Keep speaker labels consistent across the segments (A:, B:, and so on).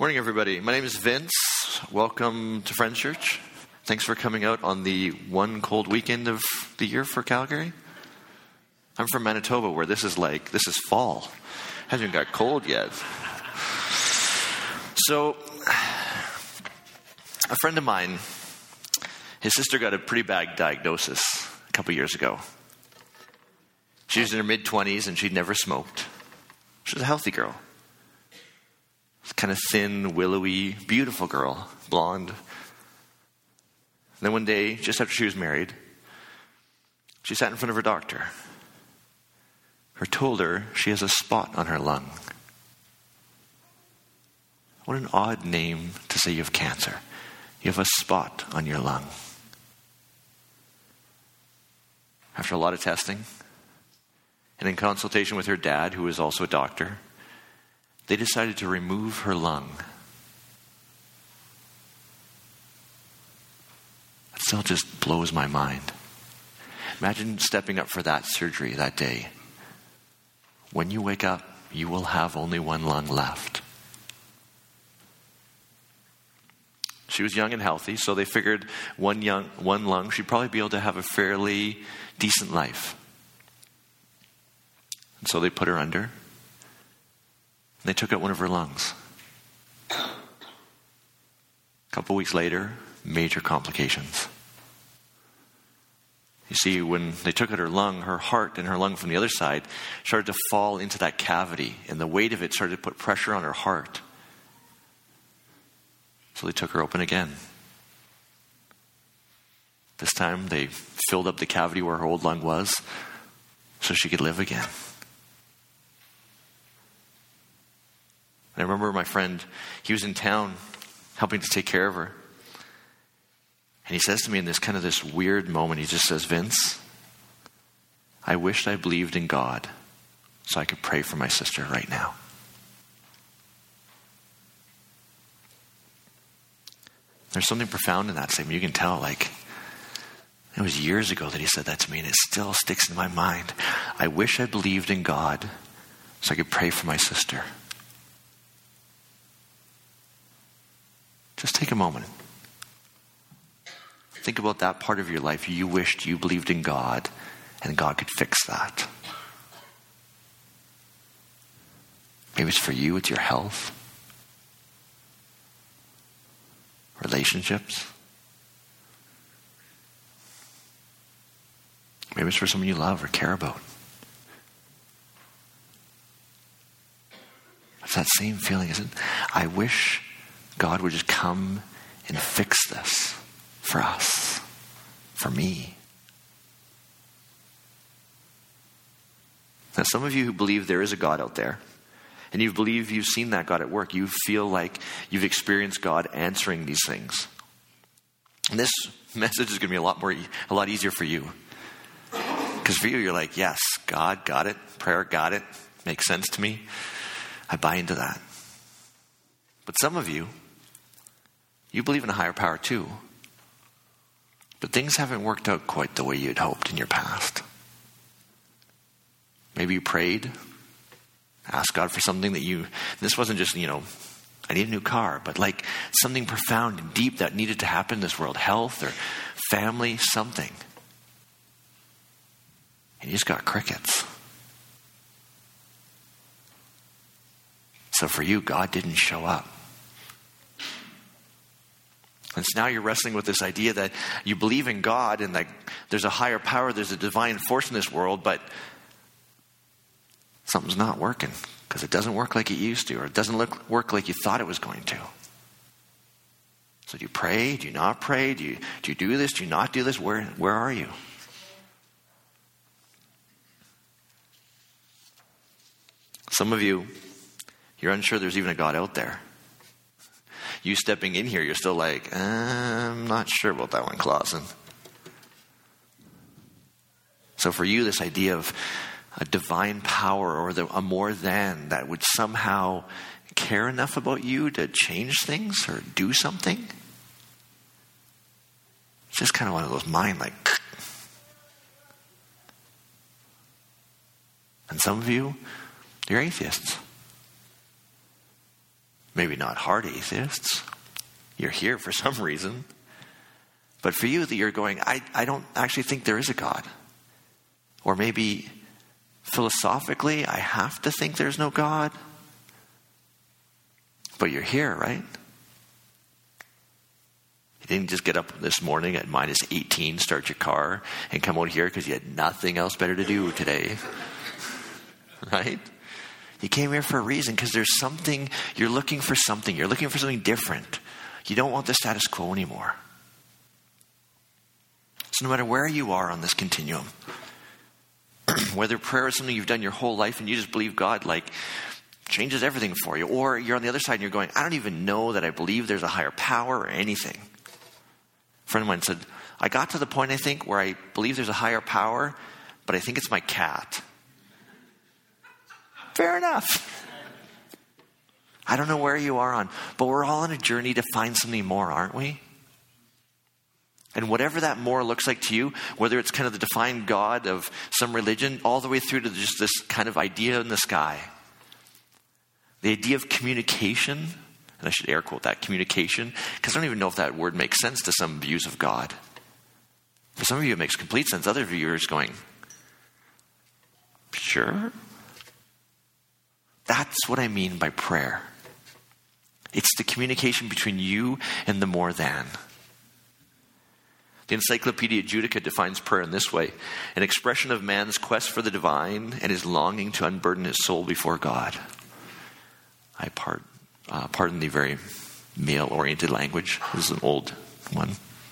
A: Morning, everybody. My name is Vince. Welcome to Friends Church. Thanks for coming out on the one cold weekend of the year for Calgary. I'm from Manitoba, where this is fall. Hasn't even got cold yet. So, a friend of mine, his sister got a pretty bad diagnosis a couple years ago. She was in her mid-20s and she'd never smoked. She was a healthy girl. Kind of thin, willowy, beautiful girl, blonde. And then one day, just after she was married, she sat in front of her doctor. Who told her she has a spot on her lung. What an odd name to say you have cancer. You have a spot on your lung. After a lot of testing, and in consultation with her dad, who was also a doctor, they decided to remove her lung. It still just blows my mind. Imagine stepping up for that surgery that day. When you wake up, you will have only one lung left. She was young and healthy, so they figured one lung, she'd probably be able to have a fairly decent life. And so they put her under. They took out one of her lungs. A couple weeks later, major complications. You see, when they took out her lung, her heart and her lung from the other side started to fall into that cavity, and the weight of it started to put pressure on her heart. So they took her open again. This time they filled up the cavity where her old lung was so she could live again. And I remember my friend, he was in town helping to take care of her. And he says to me in this weird moment, he just says, "Vince, I wished I believed in God so I could pray for my sister right now." There's something profound in that statement. You can tell, it was years ago that he said that to me, and it still sticks in my mind. I wish I believed in God so I could pray for my sister. Just take a moment. Think about that part of your life you wished you believed in God and God could fix that. Maybe it's for you, it's your health, relationships. Maybe it's for someone you love or care about. It's that same feeling, isn't it? I wish God would just come and fix this for us, for me. Now, some of you who believe there is a God out there, and you believe you've seen that God at work, you feel like you've experienced God answering these things. And this message is going to be a lot easier for you. Because for you, you're like, yes, God got it, prayer got it, makes sense to me. I buy into that. But some of you, you believe in a higher power too. But things haven't worked out quite the way you'd hoped in your past. Maybe you prayed, asked God for something that this wasn't just, I need a new car, but something profound and deep that needed to happen in this world, health or family, something. And you just got crickets. So for you, God didn't show up. And so now you're wrestling with this idea that you believe in God and there's a higher power, there's a divine force in this world, but something's not working because it doesn't work like it used to, or it doesn't work like you thought it was going to. So do you pray? Do you not pray? Do you do this? Do you not do this? Where are you? Some of you, you're unsure there's even a God out there. You stepping in here, you're still I'm not sure about that one, Clausen. So for you, this idea of a divine power or a more than that would somehow care enough about you to change things or do something, it's just kind of one of those mind And some of you, you're atheists. maybe not hard atheists. You're here for some reason. But for you that you're going, I don't actually think there is a God. Or maybe philosophically, I have to think there's no God. But you're here, right? You didn't just get up this morning at minus 18, start your car, and come out here because you had nothing else better to do today. Right? You came here for a reason because there's something, you're looking for something. You're looking for something different. You don't want the status quo anymore. So no matter where you are on this continuum, whether prayer is something you've done your whole life and you just believe God like changes everything for you, or you're on the other side and you're going, I don't even know that I believe there's a higher power or anything. A friend of mine said, I got to the point, I think, where I believe there's a higher power, but I think it's my cat. Fair enough. I don't know where you are on, but we're all on a journey to find something more, aren't we? And whatever that more looks like to you, whether it's kind of the defined God of some religion, all the way through to just this kind of idea in the sky. The idea of communication, and I should air quote that, communication, because I don't even know if that word makes sense to some views of God. For some of you it makes complete sense. Other viewers going, sure? That's what I mean by prayer. It's the communication between you and the more than. The Encyclopedia Judaica defines prayer in this way: an expression of man's quest for the divine and his longing to unburden his soul before God. I pardon the very male-oriented language. This is an old one.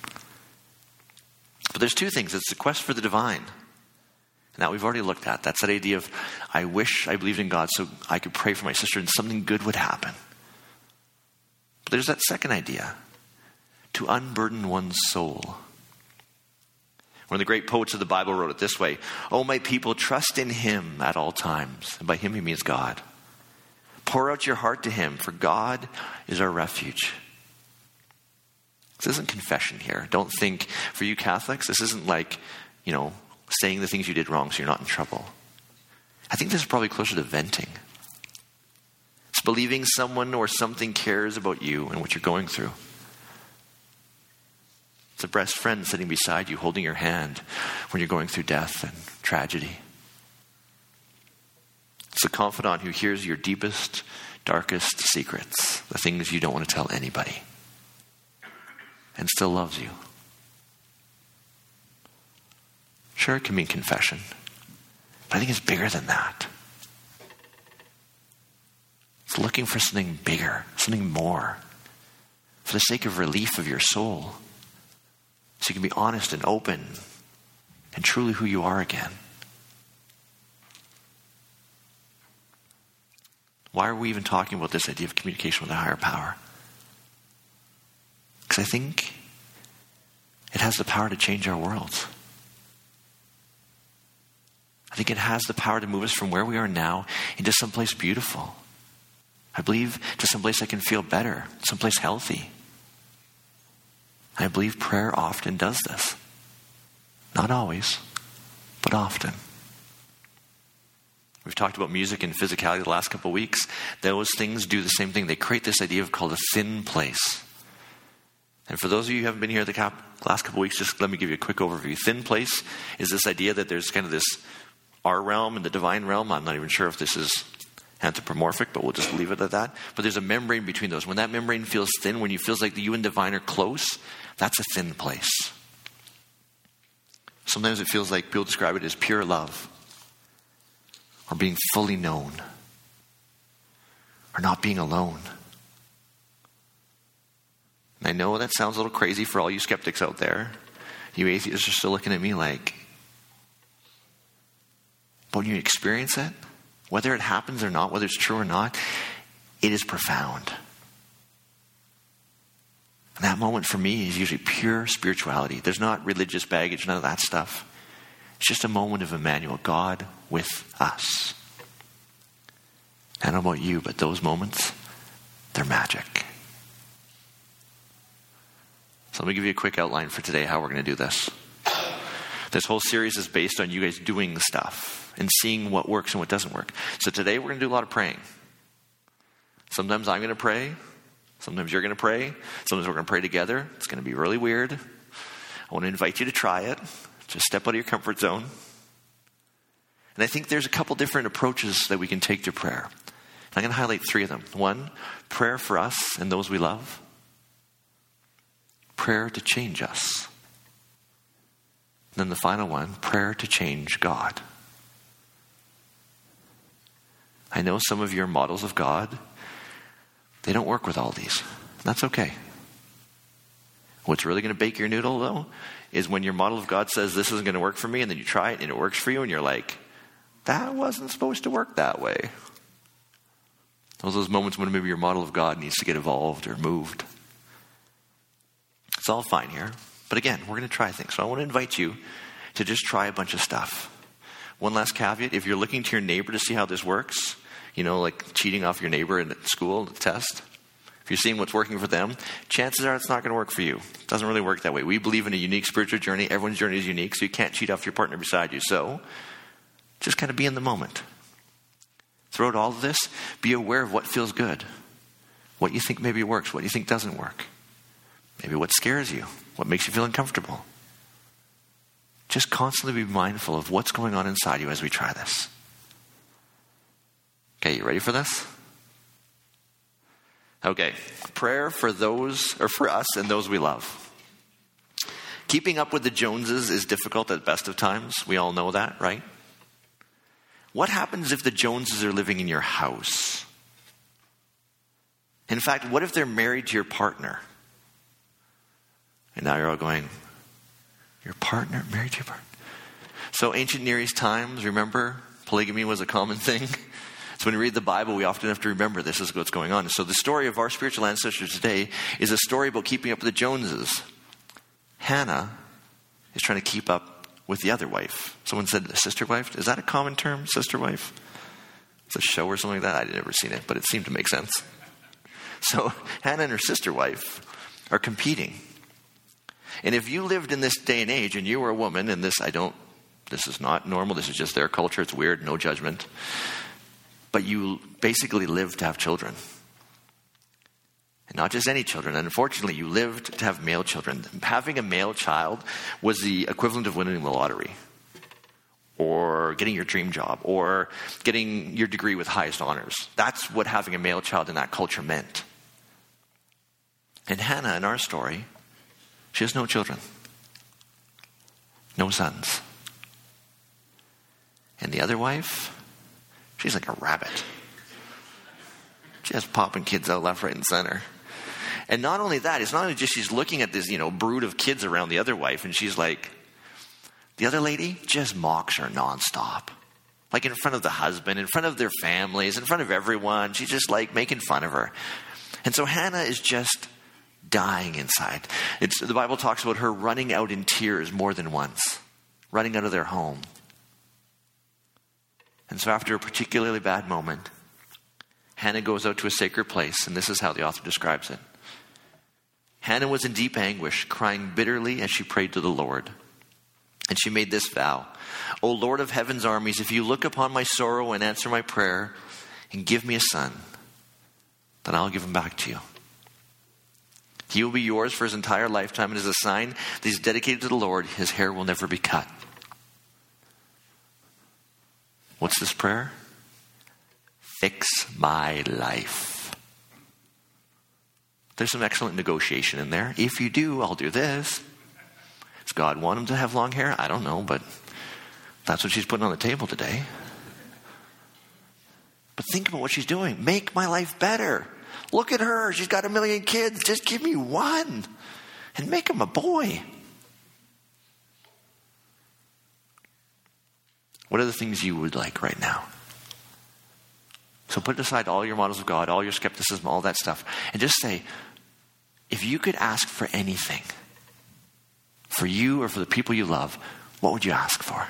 A: But there's two things. It's the quest for the divine. Now, we've already looked at. That's that idea of, I wish I believed in God so I could pray for my sister and something good would happen. But there's that second idea, to unburden one's soul. One of the great poets of the Bible wrote it this way: "O my people, trust in him at all times." And by him he means God. "Pour out your heart to him, for God is our refuge." This isn't confession here. Don't think, for you Catholics, this isn't like, saying the things you did wrong so you're not in trouble. I think this is probably closer to venting. It's believing someone or something cares about you and what you're going through. It's a best friend sitting beside you, holding your hand when you're going through death and tragedy. It's a confidant who hears your deepest, darkest secrets, the things you don't want to tell anybody, and still loves you. Sure, it can mean confession, but I think it's bigger than that. It's looking for something bigger, something more, for the sake of relief of your soul, so you can be honest and open and truly who you are again. Why are we even talking about this idea of communication with a higher power? Because I think it has the power to change our worlds. I think it has the power to move us from where we are now into someplace beautiful. I believe to someplace I can feel better, someplace healthy. I believe prayer often does this. Not always, but often. We've talked about music and physicality the last couple of weeks. Those things do the same thing. They create this idea of called a thin place. And for those of you who haven't been here the last couple of weeks, just let me give you a quick overview. Thin place is this idea that there's kind of this our realm and the divine realm. I'm not even sure if this is anthropomorphic, but we'll just leave it at that. But there's a membrane between those. When that membrane feels thin, when you feel like you and divine are close, that's a thin place. Sometimes it feels like people describe it as pure love, or being fully known, or not being alone. And I know that sounds a little crazy for all you skeptics out there. You atheists are still looking at me like, but when you experience it, whether it happens or not, whether it's true or not, it is profound. And that moment for me is usually pure spirituality. There's not religious baggage, none of that stuff. It's just a moment of Emmanuel, God with us. I don't know about you, but those moments, they're magic. So let me give you a quick outline for today, how we're going to do this. This whole series is based on you guys doing stuff and seeing what works and what doesn't work. So today we're going to do a lot of praying. Sometimes I'm going to pray. Sometimes you're going to pray. Sometimes we're going to pray together. It's going to be really weird. I want to invite you to try it. Just step out of your comfort zone. And I think there's a couple different approaches that we can take to prayer. I'm going to highlight 3 of them. 1, prayer for us and those we love. Prayer to change us. And then the final one, prayer to change God. I know some of your models of God, they don't work with all these. That's okay. What's really going to bake your noodle, though, is when your model of God says this isn't going to work for me, and then you try it and it works for you, and you're like, that wasn't supposed to work that way. Those moments when maybe your model of God needs to get evolved or moved. It's all fine here. But again, we're going to try things. So I want to invite you to just try a bunch of stuff. One last caveat, if you're looking to your neighbor to see how this works, like cheating off your neighbor in school, the test, if you're seeing what's working for them, chances are it's not going to work for you. It doesn't really work that way. We believe in a unique spiritual journey. Everyone's journey is unique, so you can't cheat off your partner beside you. So just kind of be in the moment. Throughout all of this, be aware of what feels good, what you think maybe works, what you think doesn't work, maybe what scares you, what makes you feel uncomfortable. Just constantly be mindful of what's going on inside you as we try this. Okay, you ready for this? Okay, prayer for us and those we love. Keeping up with the Joneses is difficult at the best of times. We all know that, right? What happens if the Joneses are living in your house? In fact, what if they're married to your partner? And now you're all going, your partner, married to your partner? So ancient Near East times, remember, polygamy was a common thing. So when we read the Bible, we often have to remember this is what's going on. So the story of our spiritual ancestors today is a story about keeping up with the Joneses. Hannah is trying to keep up with the other wife. Someone said a sister wife. Is that a common term, sister wife? It's a show or something like that. I'd never seen it, but it seemed to make sense. So Hannah and her sister wife are competing. And if you lived in this day and age and you were a woman, and this is not normal, this is just their culture, it's weird, no judgment. But you basically lived to have children. And not just any children. And unfortunately, you lived to have male children. Having a male child was the equivalent of winning the lottery. Or getting your dream job. Or getting your degree with highest honors. That's what having a male child in that culture meant. And Hannah, in our story, she has no children. No sons. And the other wife, she's like a rabbit. Just popping kids out left, right, and center. And not only that, it's not only just she's looking at this, brood of kids around the other wife, and she's like, the other lady just mocks her nonstop. Like in front of the husband, in front of their families, in front of everyone. She's just like making fun of her. And so Hannah is just dying inside. The Bible talks about her running out in tears more than once. Running out of their home. And so after a particularly bad moment, Hannah goes out to a sacred place, and this is how the author describes it. Hannah was in deep anguish, crying bitterly as she prayed to the Lord. And she made this vow, O Lord of heaven's armies, if you look upon my sorrow and answer my prayer and give me a son, then I'll give him back to you. He will be yours for his entire lifetime, and as a sign that he's dedicated to the Lord, his hair will never be cut. What's this prayer? Fix my life. There's some excellent negotiation in there. If you do, I'll do this. Does God want him to have long hair? I don't know, but that's what she's putting on the table today. But think about what she's doing. Make my life better. Look at her. She's got 1 million kids. Just give me one and make him a boy. What are the things you would like right now? So put aside all your models of God, all your skepticism, all that stuff, and just say, if you could ask for anything, for you or for the people you love, what would you ask for?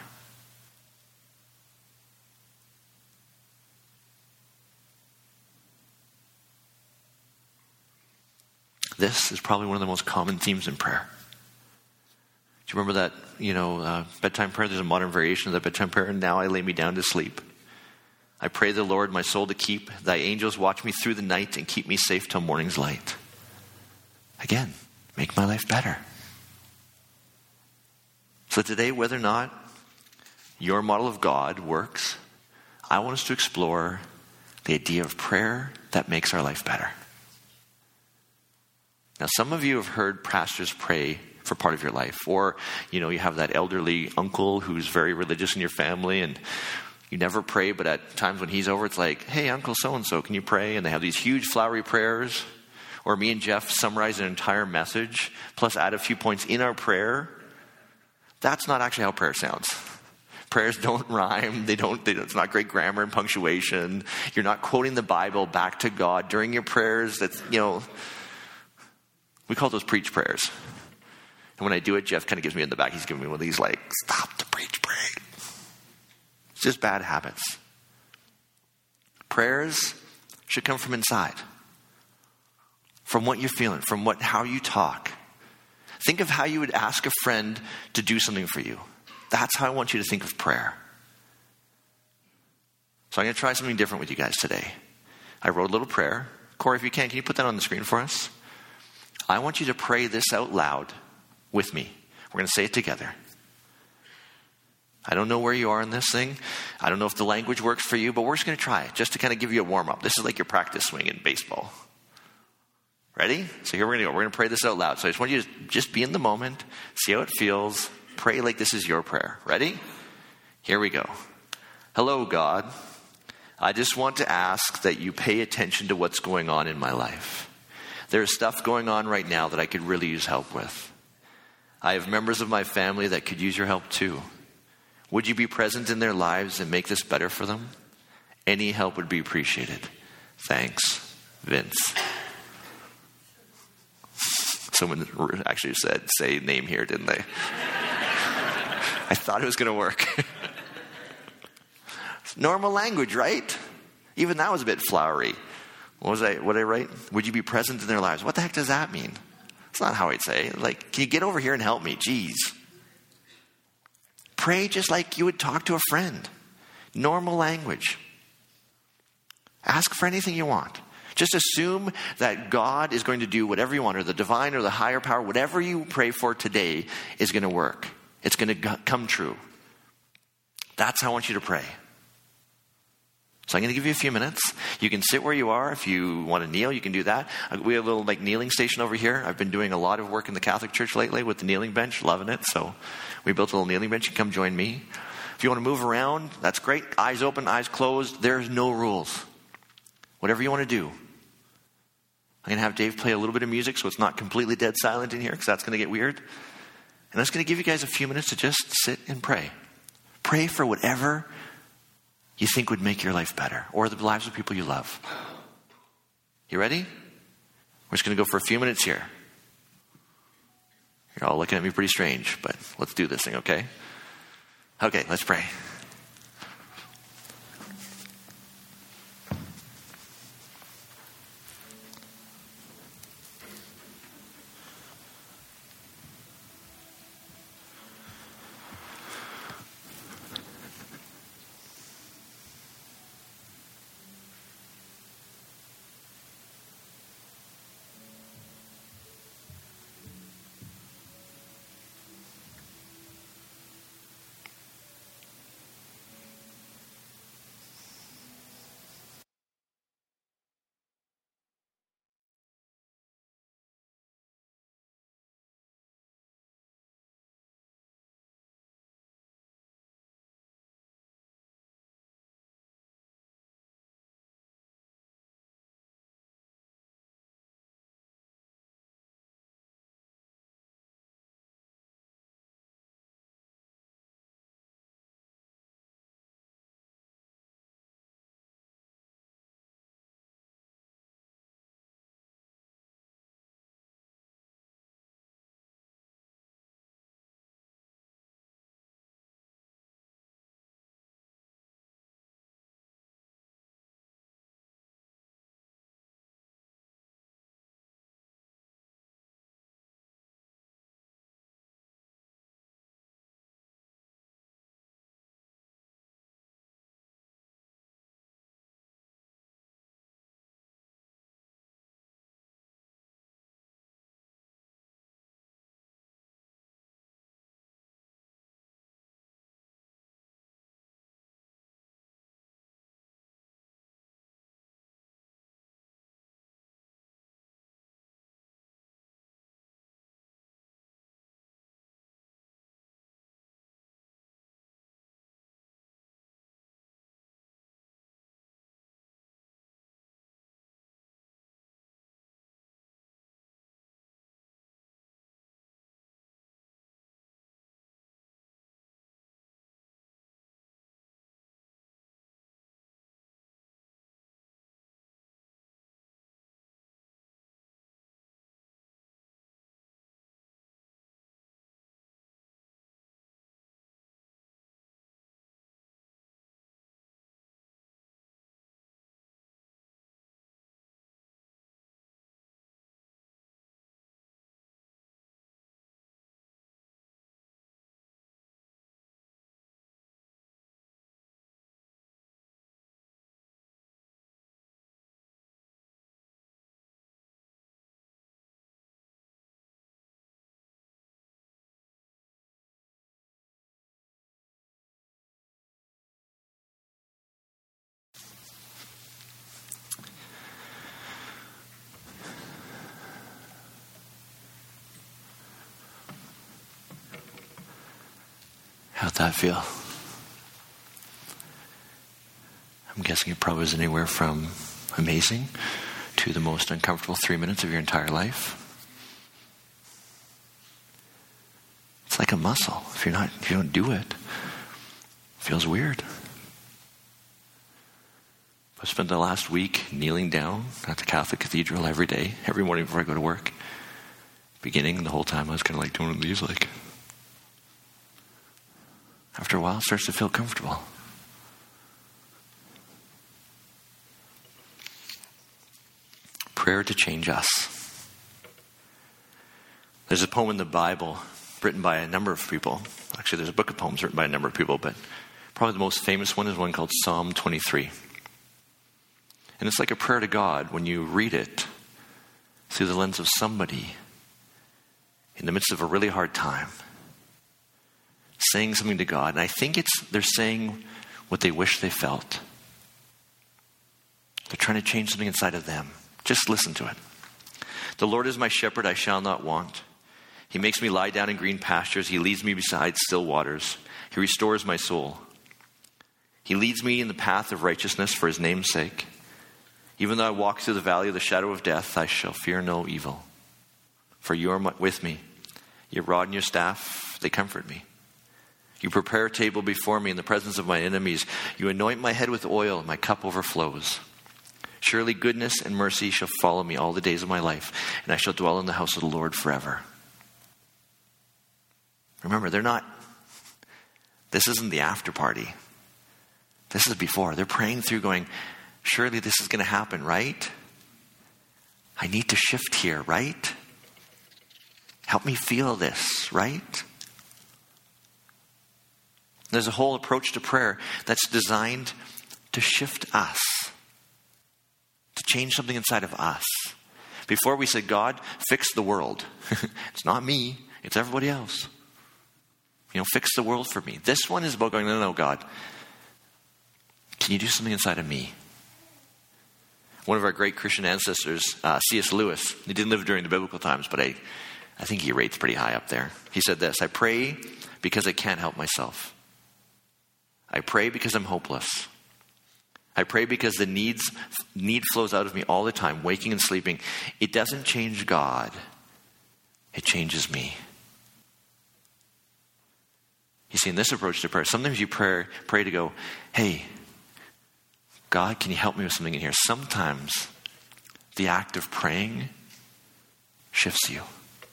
A: This is probably one of the most common themes in prayer. Do you remember that, bedtime prayer? There's a modern variation of the bedtime prayer. Now I lay me down to sleep. I pray the Lord my soul to keep. Thy angels watch me through the night and keep me safe till morning's light. Again, make my life better. So today, whether or not your model of God works, I want us to explore the idea of prayer that makes our life better. Now, some of you have heard pastors pray for part of your life. Or, you have that elderly uncle who's very religious in your family and you never pray, but at times when he's over, it's like, hey, Uncle so-and-so, can you pray? And they have these huge flowery prayers. Or me and Jeff summarize an entire message, plus add a few points in our prayer. That's not actually how prayer sounds. Prayers don't rhyme. It's not great grammar and punctuation. You're not quoting the Bible back to God during your prayers. That's, we call those preach prayers. And when I do it, Jeff kind of gives me in the back. He's giving me one of these stop the preach pray. It's just bad habits. Prayers should come from inside. From what you're feeling, from how you talk. Think of how you would ask a friend to do something for you. That's how I want you to think of prayer. So I'm going to try something different with you guys today. I wrote a little prayer. Corey, if you can you put that on the screen for us? I want you to pray this out loud with me. We're going to say it together. I don't know where you are in this thing. I don't know if the language works for you, but we're just going to try it just to kind of give you a warm-up. This is like your practice swing in baseball. Ready? So here we're going to go. We're going to pray this out loud. So I just want you to just be in the moment, see how it feels, pray like this is your prayer. Ready? Here we go. Hello, God. I just want to ask that you pay attention to what's going on in my life. There's stuff going on right now that I could really use help with. I have members of my family that could use your help too. Would you be present in their lives and make this better for them? Any help would be appreciated. Thanks, Vince. Someone actually said, say name here, didn't they? I thought it was going to work. It's normal language, right? Even that was a bit flowery. What did I write? Would you be present in their lives? What the heck does that mean? It's not how I'd say. Can you get over here and help me? Jeez. Pray just like you would talk to a friend. Normal language. Ask for anything you want. Just assume that God is going to do whatever you want, or the divine or the higher power, whatever you pray for today is going to work. It's going to come true. That's how I want you to pray. So I'm going to give you a few minutes. You can sit where you are. If you want to kneel, you can do that. We have a little kneeling station over here. I've been doing a lot of work in the Catholic Church lately with the kneeling bench, loving it. So we built a little kneeling bench. You can come join me. If you want to move around, that's great. Eyes open, eyes closed. There's no rules. Whatever you want to do. I'm going to have Dave play a little bit of music so it's not completely dead silent in here, because that's going to get weird. And I'm just going to give you guys a few minutes to just sit and pray. Pray for whatever you think would make your life better, or the lives of people you love. You ready? We're just going to go for a few minutes here. You're all looking at me pretty strange, but let's do this thing, okay? Okay, let's pray. How'd that feel? I'm guessing it probably was anywhere from amazing to the most uncomfortable 3 minutes of your entire life. It's like a muscle. If you don't do it, it feels weird. I spent the last week kneeling down at the Catholic Cathedral every day, every morning before I go to work. Beginning, the whole time I was kind of like doing these, like. After a while, it starts to feel comfortable. Prayer to change us. There's a poem in the Bible written by a number of people. Actually, there's a book of poems written by a number of people, but probably the most famous one is one called Psalm 23. And it's like a prayer to God when you read it through the lens of somebody in the midst of a really hard time, saying something to God. And I think they're saying what they wish they felt. They're trying to change something inside of them. Just listen to it. The Lord is my shepherd, I shall not want. He makes me lie down in green pastures. He leads me beside still waters. He restores my soul. He leads me in the path of righteousness for his name's sake. Even though I walk through the valley of the shadow of death, I shall fear no evil. For you are with me. Your rod and your staff, they comfort me. You prepare a table before me in the presence of my enemies. You anoint my head with oil, and my cup overflows. Surely goodness and mercy shall follow me all the days of my life, and I shall dwell in the house of the Lord forever. Remember, this isn't the after party. This is before. They're praying through going, surely this is going to happen, right? I need to shift here, right? Help me feel this, right? There's a whole approach to prayer that's designed to shift us, to change something inside of us. Before we said, God, fix the world. It's not me, it's everybody else. Fix the world for me. This one is about going, no, God. Can you do something inside of me? One of our great Christian ancestors, C.S. Lewis, he didn't live during the biblical times, but I think he rates pretty high up there. He said this, I pray because I can't help myself. I pray because I'm hopeless. I pray because the need flows out of me all the time, waking and sleeping. It doesn't change God. It changes me. You see, in this approach to prayer, sometimes you pray to go, hey, God, can you help me with something in here? Sometimes the act of praying shifts you.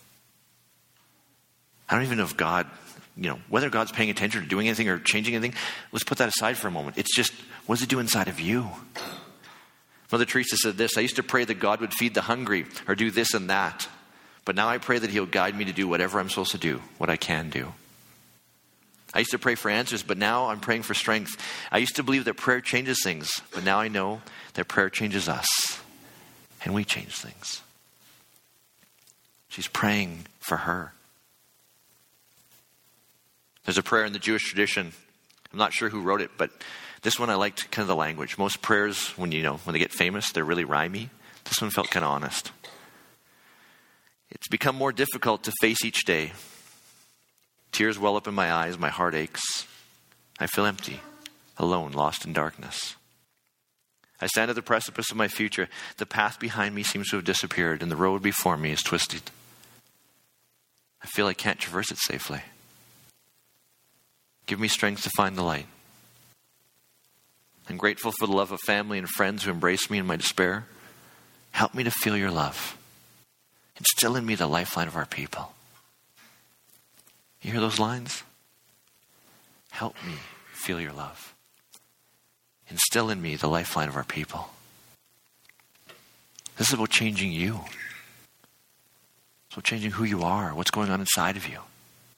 A: I don't even know if God, whether God's paying attention or doing anything or changing anything. Let's put that aside for a moment. It's just, what does it do inside of you? Mother Teresa said this, I used to pray that God would feed the hungry or do this and that. But now I pray that he'll guide me to do whatever I'm supposed to do, what I can do. I used to pray for answers, but now I'm praying for strength. I used to believe that prayer changes things, but now I know that prayer changes us, and we change things. She's praying for her. There's a prayer in the Jewish tradition. I'm not sure who wrote it, but this one I liked kind of the language. Most prayers, when they get famous, they're really rhymey. This one felt kind of honest. It's become more difficult to face each day. Tears well up in my eyes, my heart aches. I feel empty, alone, lost in darkness. I stand at the precipice of my future. The path behind me seems to have disappeared, and the road before me is twisted. I feel I can't traverse it safely. Give me strength to find the light. I'm grateful for the love of family and friends who embrace me in my despair. Help me to feel your love. Instill in me the lifeline of our people. You hear those lines? Help me feel your love. Instill in me the lifeline of our people. This is about changing you. It's about changing who you are, what's going on inside of you.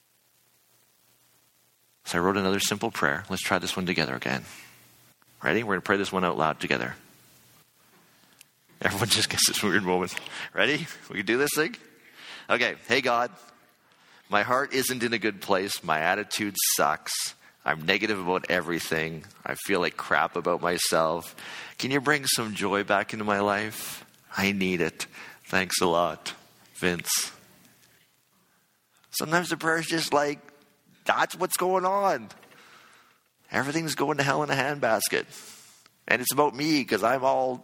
A: So I wrote another simple prayer. Let's try this one together again. Ready? We're going to pray this one out loud together. Everyone just gets this weird moment. Ready? We can do this thing? Okay. Hey, God. My heart isn't in a good place. My attitude sucks. I'm negative about everything. I feel like crap about myself. Can you bring some joy back into my life? I need it. Thanks a lot, Vince. Sometimes the prayer is just like, That's what's going on. Everything's going to hell in a handbasket. And it's about me because I'm all...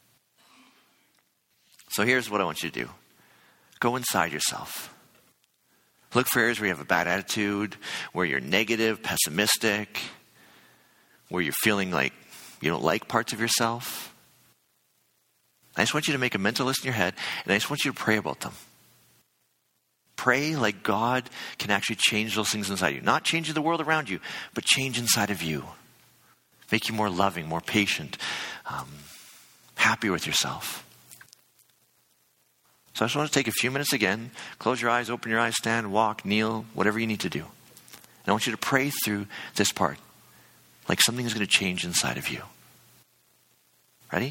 A: So here's what I want you to do. Go inside yourself. Look for areas where you have a bad attitude, where you're negative, pessimistic, where you're feeling like you don't like parts of yourself. I just want you to make a mental list in your head, and I just want you to pray about them. Pray like God can actually change those things inside you. Not changing the world around you, but change inside of you. Make you more loving, more patient, happy with yourself. So I just want to take a few minutes again. Close your eyes, open your eyes, stand, walk, kneel, whatever you need to do. And I want you to pray through this part. Like something is going to change inside of you. Ready?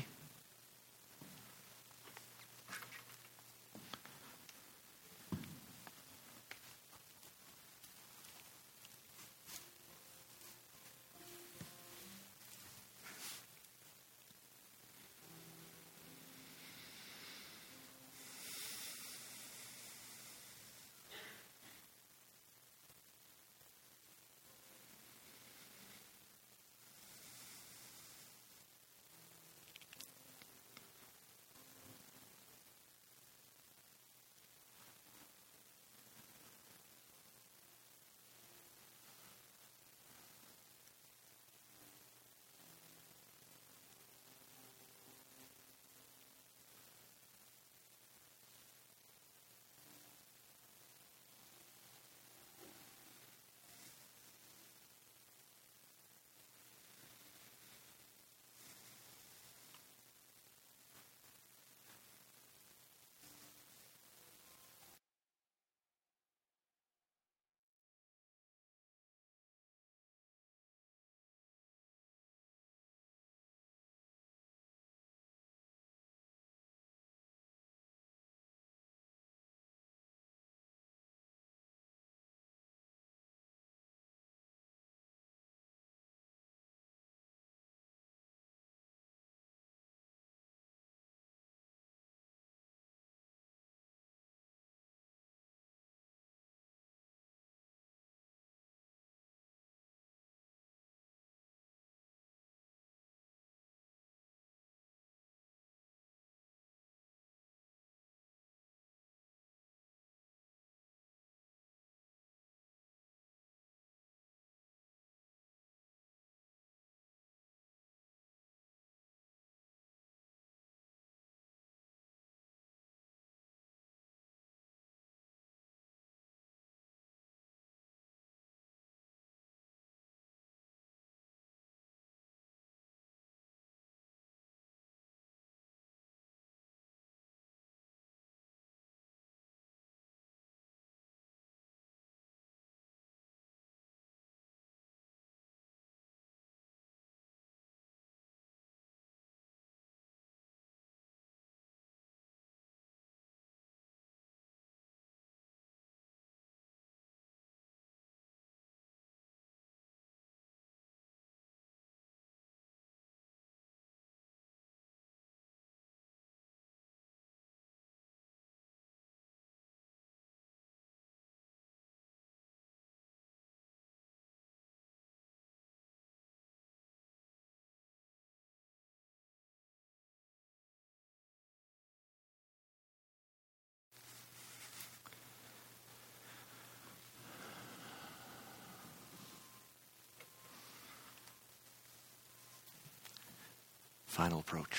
A: Final approach.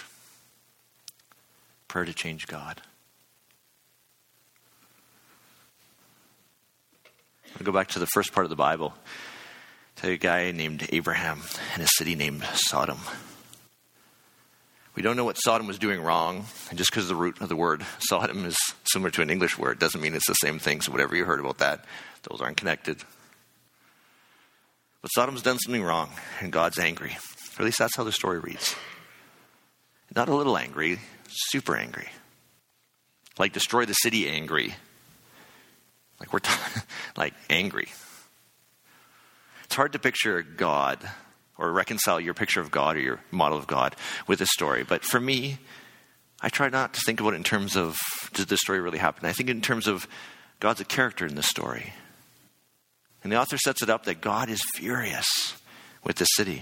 A: Prayer to change God. I'll go back to the first part of the Bible. To a guy named Abraham in a city named Sodom. We don't know what Sodom was doing wrong. And just because the root of the word Sodom is similar to an English word doesn't mean it's the same thing. So whatever you heard about that, those aren't connected. But Sodom's done something wrong and God's angry. Or at least that's how the story reads. Not a little angry, super angry. Like destroy the city angry. Like we're like angry. It's hard to picture God or reconcile your picture of God or your model of God with this story. But for me, I try not to think about it in terms of, did this story really happen? I think in terms of God's a character in this story. And the author sets it up that God is furious with the city.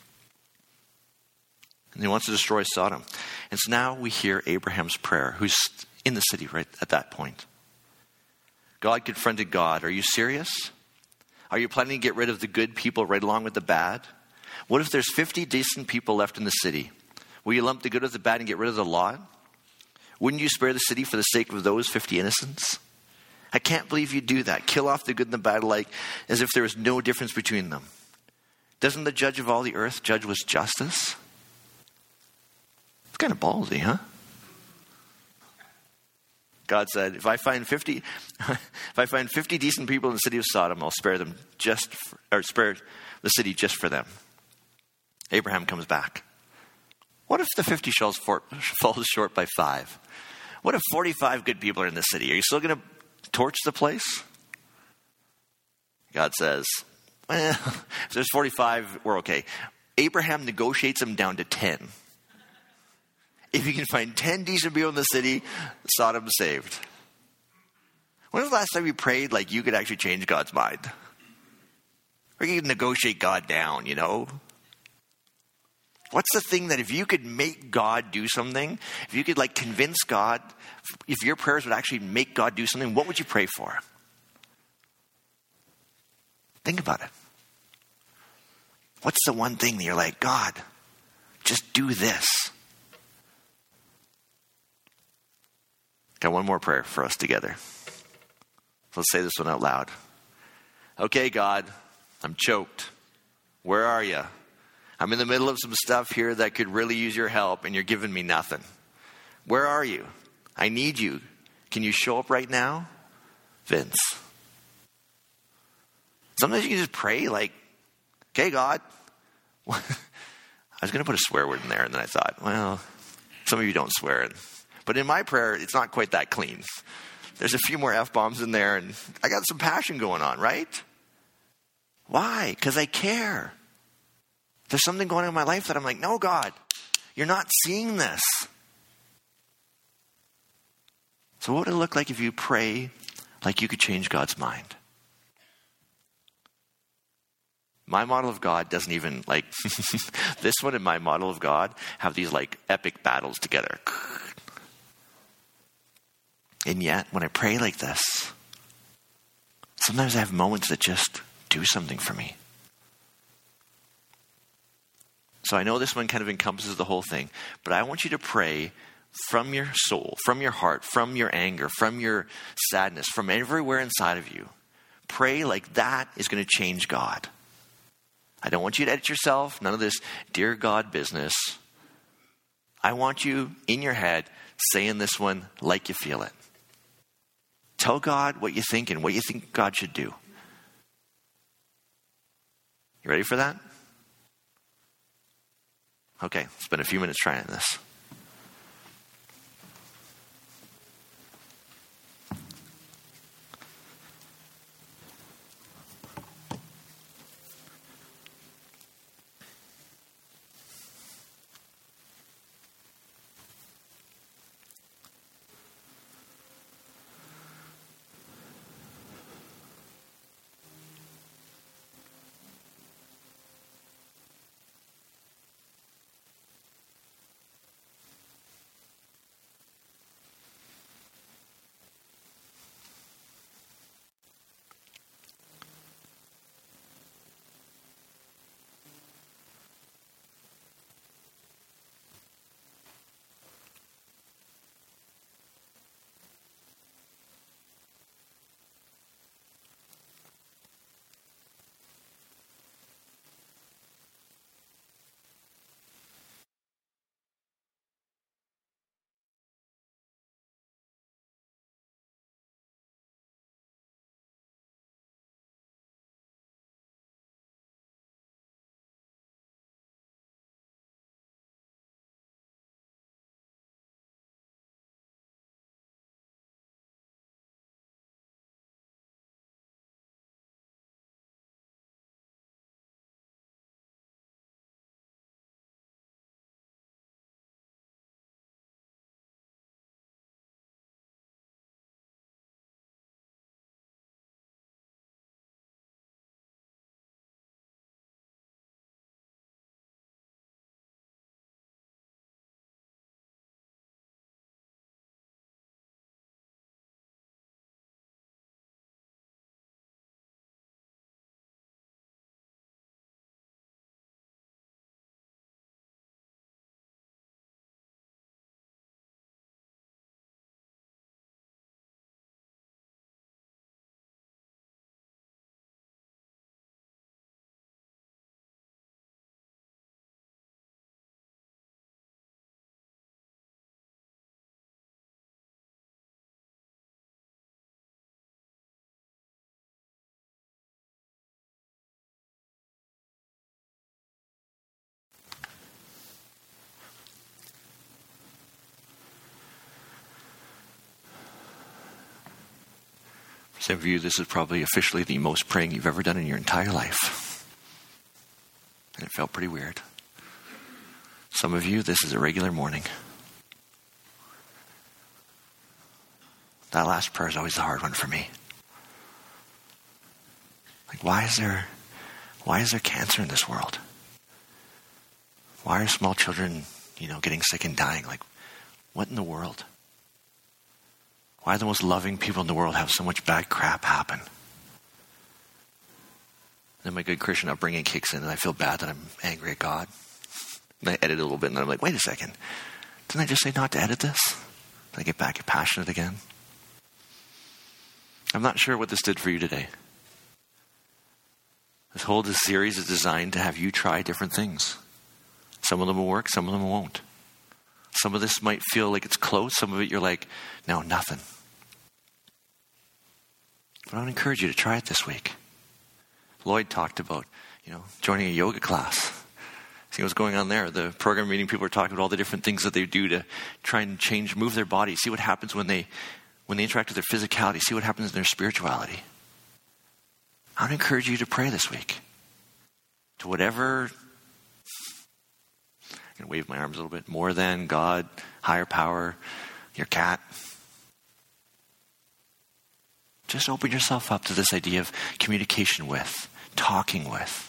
A: And he wants to destroy Sodom. And so now we hear Abraham's prayer, who's in the city right at that point. God confronted God. Are you serious? Are you planning to get rid of the good people right along with the bad? What if there's 50 decent people left in the city? Will you lump the good with the bad and get rid of the lot? Wouldn't you spare the city for the sake of those 50 innocents? I can't believe you do that. Kill off the good and the bad alike as if there was no difference between them. Doesn't the judge of all the earth judge with justice? It's kind of ballsy, huh? God said, if I find 50 decent people in the city of Sodom, I'll spare them spare the city just for them. Abraham comes back. What if the 50 falls short by 5? What if 45 good people are in the city? Are you still going to torch the place? God says, well, if there's 45, we're okay. Abraham negotiates them down to 10. If you can find 10 decent people in the city, Sodom's saved. When was the last time you prayed like you could actually change God's mind? Or you could negotiate God down, you know? What's the thing that if you could make God do something, if you could like convince God, if your prayers would actually make God do something, what would you pray for? Think about it. What's the one thing that you're like, God, just do this? Got one more prayer for us together. Let's say this one out loud. Okay, God, I'm choked. Where are you? I'm in the middle of some stuff here that could really use your help, and you're giving me nothing. Where are you? I need you. Can you show up right now? Vince. Sometimes you can just pray like, okay, God. I was going to put a swear word in there, and then I thought, well, some of you don't swear. But in my prayer, it's not quite that clean. There's a few more F-bombs in there, and I got some passion going on, right? Why? Because I care. There's something going on in my life that I'm like, no, God, you're not seeing this. So what would it look like if you pray like you could change God's mind? My model of God doesn't even like, this one and my model of God have these like epic battles together. And yet, when I pray like this, sometimes I have moments that just do something for me. So I know this one kind of encompasses the whole thing, but I want you to pray from your soul, from your heart, from your anger, from your sadness, from everywhere inside of you. Pray like that is going to change God. I don't want you to edit yourself, none of this dear God business. I want you in your head saying this one like you feel it. Tell God what you think and what you think God should do. You ready for that? Okay, spend a few minutes trying this. Some of you, this is probably officially the most praying you've ever done in your entire life. And it felt pretty weird. Some of you, this is a regular morning. That last prayer is always the hard one for me. Like, why is there cancer in this world? Why are small children, getting sick and dying? Like, what in the world? Why do the most loving people in the world have so much bad crap happen? Then my good Christian upbringing kicks in and I feel bad that I'm angry at God. And I edit a little bit and I'm like, wait a second. Didn't I just say not to edit this? Did I get back and passionate again? I'm not sure what this did for you today. This whole series is designed to have you try different things. Some of them will work, some of them won't. Some of this might feel like it's close. Some of it you're like, no, nothing. But I would encourage you to try it this week. Lloyd talked about, joining a yoga class. See what's going on there. The program meeting, people are talking about all the different things that they do to try and move their body. See what happens when they interact with their physicality. See what happens in their spirituality. I would encourage you to pray this week. To whatever, I'm going to wave my arms a little bit, more than God, higher power, your cat. Just open yourself up to this idea of communication with, talking with.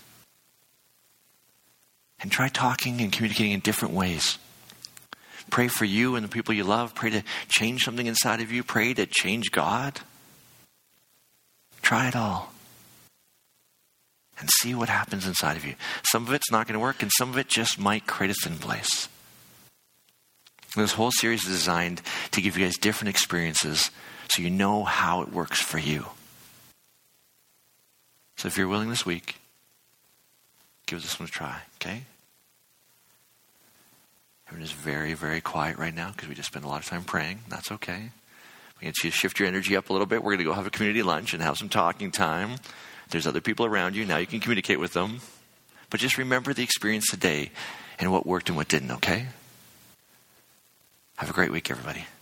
A: And try talking and communicating in different ways. Pray for you and the people you love. Pray to change something inside of you. Pray to change God. Try it all. And see what happens inside of you. Some of it's not going to work, and some of it just might create a thin place. And this whole series is designed to give you guys different experiences so you know how it works for you. So if you're willing this week, give this one a try, okay? Everyone is very, very quiet right now because we just spent a lot of time praying. That's okay. We get you to shift your energy up a little bit. We're going to go have a community lunch and have some talking time. There's other people around you. Now you can communicate with them. But just remember the experience today and what worked and what didn't, okay? Have a great week, everybody.